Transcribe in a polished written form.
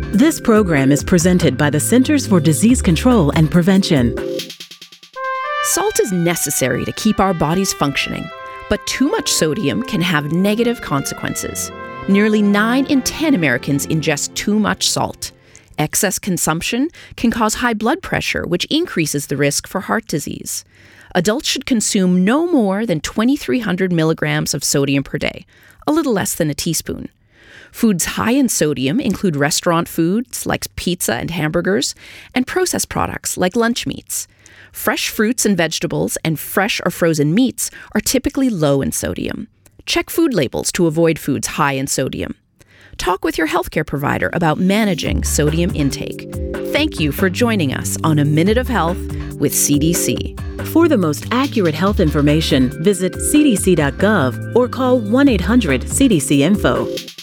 This program is presented by the Centers for Disease Control and Prevention. Salt is necessary to keep our bodies functioning, but too much sodium can have negative consequences. Nearly 9 in 10 Americans ingest too much salt. Excess consumption can cause high blood pressure, which increases the risk for heart disease. Adults should consume no more than 2,300 milligrams of sodium per day, a little less than a teaspoon. Foods high in sodium include restaurant foods like pizza and hamburgers, and processed products like lunch meats. Fresh fruits and vegetables and fresh or frozen meats are typically low in sodium. Check food labels to avoid foods high in sodium. Talk with your healthcare provider about managing sodium intake. Thank you for joining us on A Minute of Health with CDC. For the most accurate health information, visit cdc.gov or call 1-800-CDC-INFO.